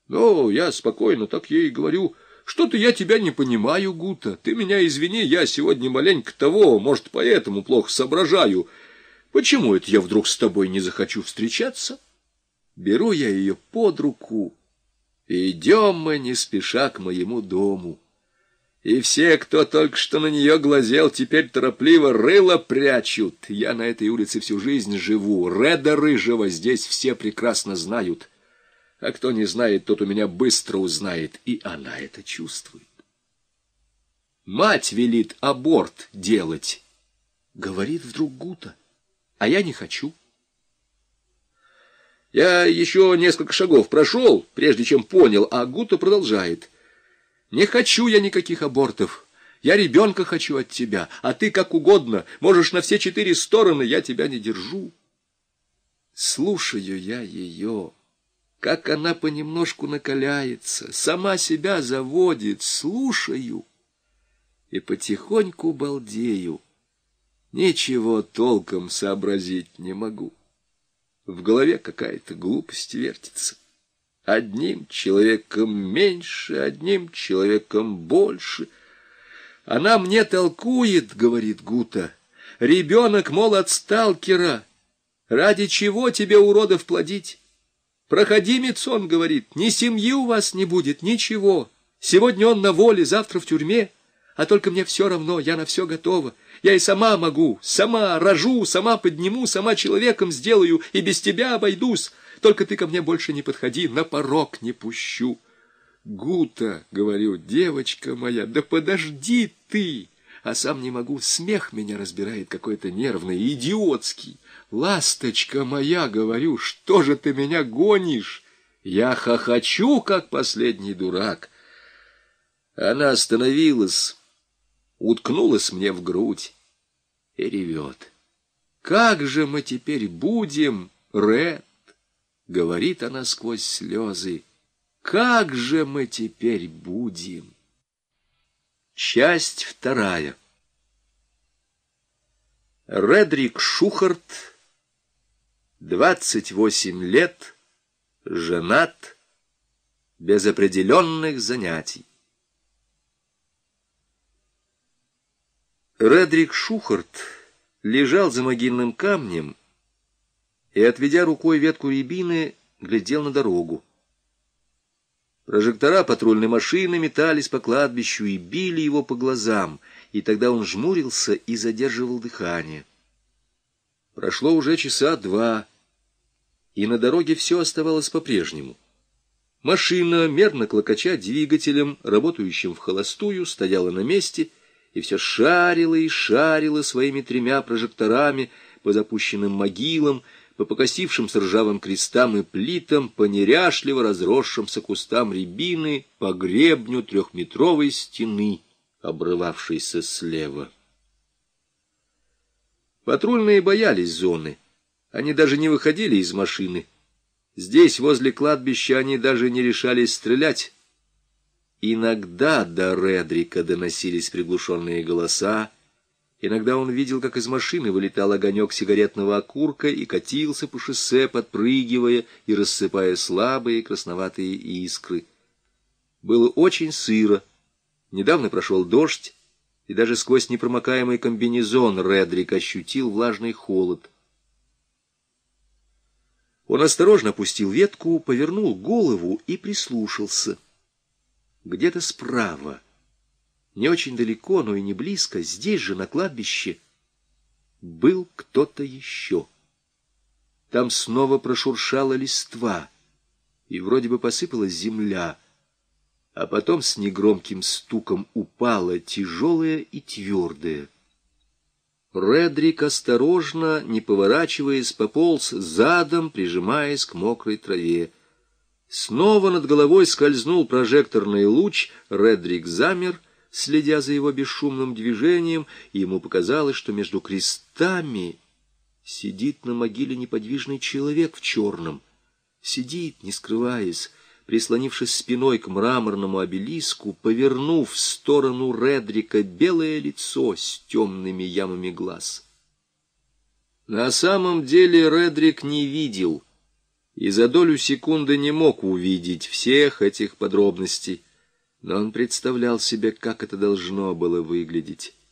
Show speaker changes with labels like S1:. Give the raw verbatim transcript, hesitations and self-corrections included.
S1: Ну, я спокойно так ей говорю: что-то я тебя не понимаю, Гута. Ты меня извини, я сегодня маленько того, может, поэтому плохо соображаю. Почему это я вдруг с тобой не захочу встречаться? Беру я ее под руку, и идем мы не спеша к моему дому. И все, кто только что на нее глазел, теперь торопливо рыло прячут. Я на этой улице всю жизнь живу. Реда Рыжего здесь все прекрасно знают. А кто не знает, тот у меня быстро узнает. И она это чувствует. Мать велит аборт делать, говорит вдруг Гута. А я не хочу. Я еще несколько шагов прошел, прежде чем понял, а Гута продолжает. Не хочу я никаких абортов. Я ребенка хочу от тебя, а ты как угодно. Можешь на все четыре стороны, я тебя не держу. Слушаю я ее, как она понемножку накаляется, сама себя заводит, слушаю и потихоньку балдею. Ничего толком сообразить не могу. В голове какая-то глупость вертится. Одним человеком меньше, одним человеком больше. Она мне толкует, говорит Гута. Ребенок, мол, от сталкера. Ради чего тебе, уродов, плодить? Проходимец, он говорит, ни семьи у вас не будет, ничего. Сегодня он на воле, завтра в тюрьме. А только мне все равно, я на все готова. Я и сама могу, сама рожу, сама подниму, сама человеком сделаю, и без тебя обойдусь. Только ты ко мне больше не подходи, на порог не пущу. Гута, говорю, девочка моя, да подожди ты. А сам не могу, смех меня разбирает какой-то нервный, идиотский. Ласточка моя, говорю, что же ты меня гонишь? Я хохочу, как последний дурак. Она остановилась, уткнулась мне в грудь и ревет. Как же мы теперь будем, Ред? Говорит она сквозь слезы. Как же мы теперь будем? Часть вторая. Редрик Шухарт, двадцать восемь лет, женат, без определенных занятий. Редрик Шухарт лежал за могильным камнем и, отведя рукой ветку рябины, глядел на дорогу. Прожектора патрульной машины метались по кладбищу и били его по глазам, и тогда он жмурился и задерживал дыхание. Прошло уже часа два, и на дороге все оставалось по-прежнему. Машина, мерно клокоча двигателем, работающим в холостую, стояла на месте и все шарила и шарила своими тремя прожекторами по запущенным могилам, по покосившимся ржавым крестам и плитам, по неряшливо разросшимся кустам рябины, по гребню трехметровой стены, обрывавшейся слева. Патрульные боялись зоны. Они даже не выходили из машины. Здесь, возле кладбища, они даже не решались стрелять. Иногда до Редрика доносились приглушенные голоса. Иногда он видел, как из машины вылетал огонек сигаретного окурка и катился по шоссе, подпрыгивая и рассыпая слабые красноватые искры. Было очень сыро. Недавно прошел дождь, и даже сквозь непромокаемый комбинезон Редрик ощутил влажный холод. Он осторожно опустил ветку, повернул голову и прислушался. Где-то справа, не очень далеко, но и не близко, здесь же, на кладбище, был кто-то еще. Там снова прошуршала листва, и вроде бы посыпалась земля, а потом с негромким стуком упала тяжелая и твердая. Редрик осторожно, не поворачиваясь, пополз задом, прижимаясь к мокрой траве. Снова над головой скользнул прожекторный луч, Редрик замер, следя за его бесшумным движением, и ему показалось, что между крестами сидит на могиле неподвижный человек в черном. Сидит, не скрываясь, прислонившись спиной к мраморному обелиску, повернув в сторону Редрика белое лицо с темными ямами глаз. На самом деле Редрик не видел и за долю секунды не мог увидеть всех этих подробностей, но он представлял себе, как это должно было выглядеть.